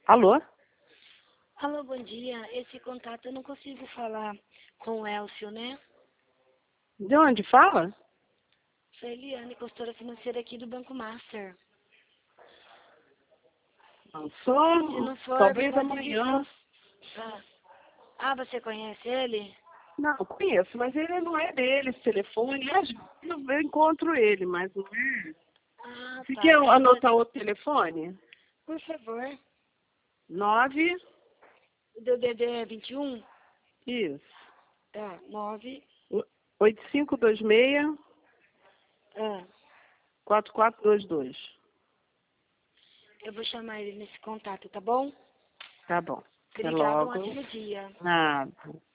Alô? Alô, bom dia. Esse contato eu não consigo falar com o Elcio, né? De onde fala? Sou Eliane, consultora financeira aqui do Banco Master. Não Se sou. não for, Talvez pode amanhã. você conhece ele? Não, conheço, mas ele não é dele, esse telefone. Às vezes eu encontro ele, mas não é. Ah, Você tá. quer anotar outro telefone? Por favor. 9. O DDD é 21? Isso. Tá, 9. 8526 Ah, 4422. eu vou chamar ele nesse contato, tá bom? Tá bom. Até Obrigada, um logo. ótimo dia. Nada.